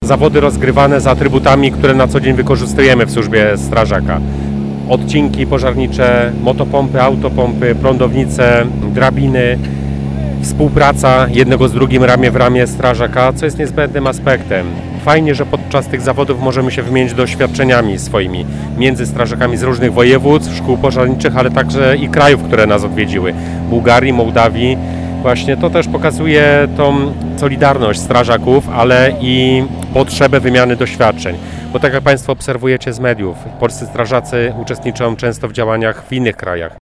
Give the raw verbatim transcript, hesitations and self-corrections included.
zawody rozgrywane z atrybutami, które na co dzień wykorzystujemy w służbie strażaka. Odcinki pożarnicze, motopompy, autopompy, prądownice, drabiny, współpraca jednego z drugim ramię w ramię strażaka, co jest niezbędnym aspektem. Fajnie, że podczas tych zawodów możemy się wymienić doświadczeniami swoimi między strażakami z różnych województw, szkół pożarniczych, ale także i krajów, które nas odwiedziły. Bułgarii, Mołdawii. Właśnie to też pokazuje tą solidarność strażaków, ale i potrzebę wymiany doświadczeń. Bo tak jak Państwo obserwujecie z mediów, polscy strażacy uczestniczą często w działaniach w innych krajach.